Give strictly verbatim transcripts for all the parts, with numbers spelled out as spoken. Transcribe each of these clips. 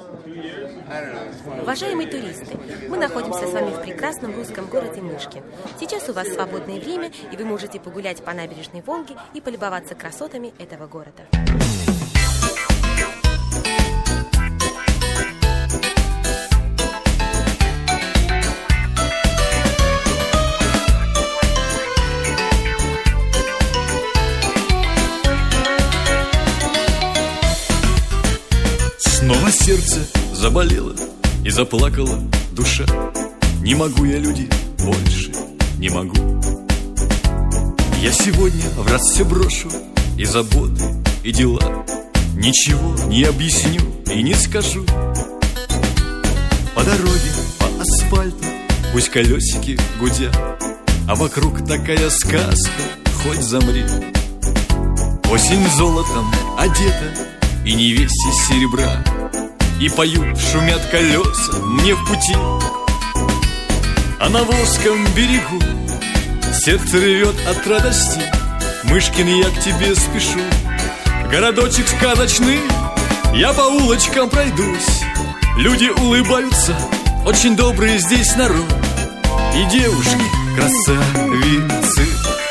Уважаемые туристы, мы находимся с вами в прекрасном русском городе Мышкин. Сейчас у вас свободное время, и вы можете погулять по набережной Волги и полюбоваться красотами этого города. Снова сердце заболело и заплакала душа. Не могу я, люди, больше не могу. Я сегодня в раз все брошу, и заботы, и дела. Ничего не объясню и не скажу. По дороге, по асфальту, пусть колесики гудят, а вокруг такая сказка, хоть замри. Осень золотом одета, и не весь из серебра, и поют, шумят колеса мне в пути. А на Волжском берегу сердце ревет от радости. Мышкин, я к тебе спешу. Городочек сказочный, я по улочкам пройдусь. Люди улыбаются, очень добрый здесь народ. И девушки красавицы.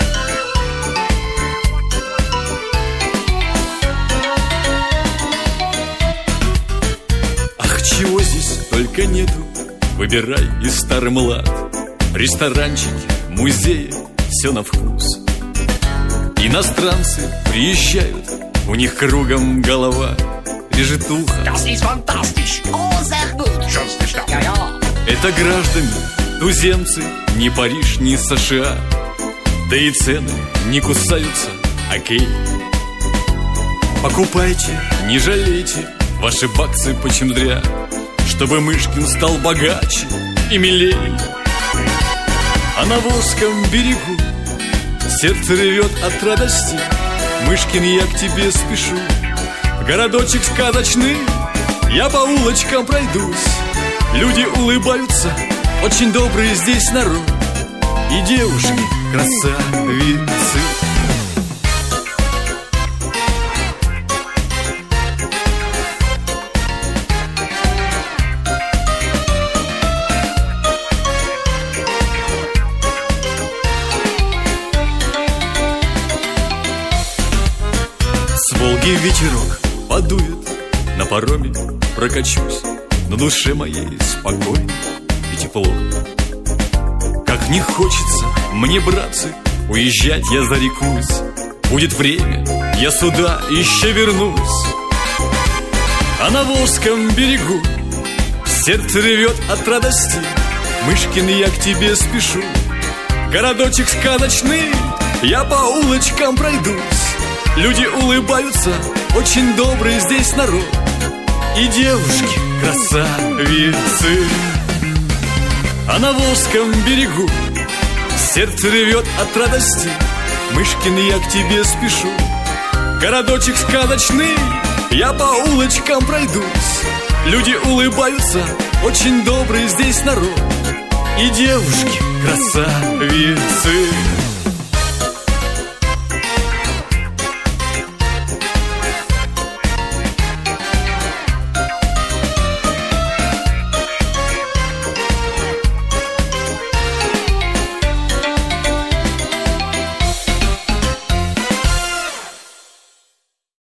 Чего здесь только нету, выбирай из старый млад. Ресторанчики, музеи, все на вкус. Иностранцы приезжают, у них кругом голова. Режет ухо. Это граждане, туземцы, ни Париж, ни США. Да и цены не кусаются, окей. Покупайте, не жалейте ваши баксы почем зря, чтобы Мышкин стал богаче и милей. А на Волжском берегу сердце ревет от радости. Мышкин, я к тебе спешу. Городочек сказочный, я по улочкам пройдусь. Люди улыбаются, очень добрый здесь народ. И девушки красавицы. С Волги ветерок подует, на пароме прокачусь. На душе моей спокойно и тепло. Как не хочется мне, братцы, уезжать я зарекусь. Будет время, я сюда еще вернусь. А на Волжском берегу сердце ревет от радости. Мышкин, я к тебе спешу. Городочек сказочный, я по улочкам пройдусь. Люди улыбаются, очень добрый здесь народ. И девушки красавицы. А на Волжском берегу сердце ревет от радости. Мышкин, я к тебе спешу. Городочек сказочный, я по улочкам пройдусь. Люди улыбаются, очень добрый здесь народ. И девушки красавицы.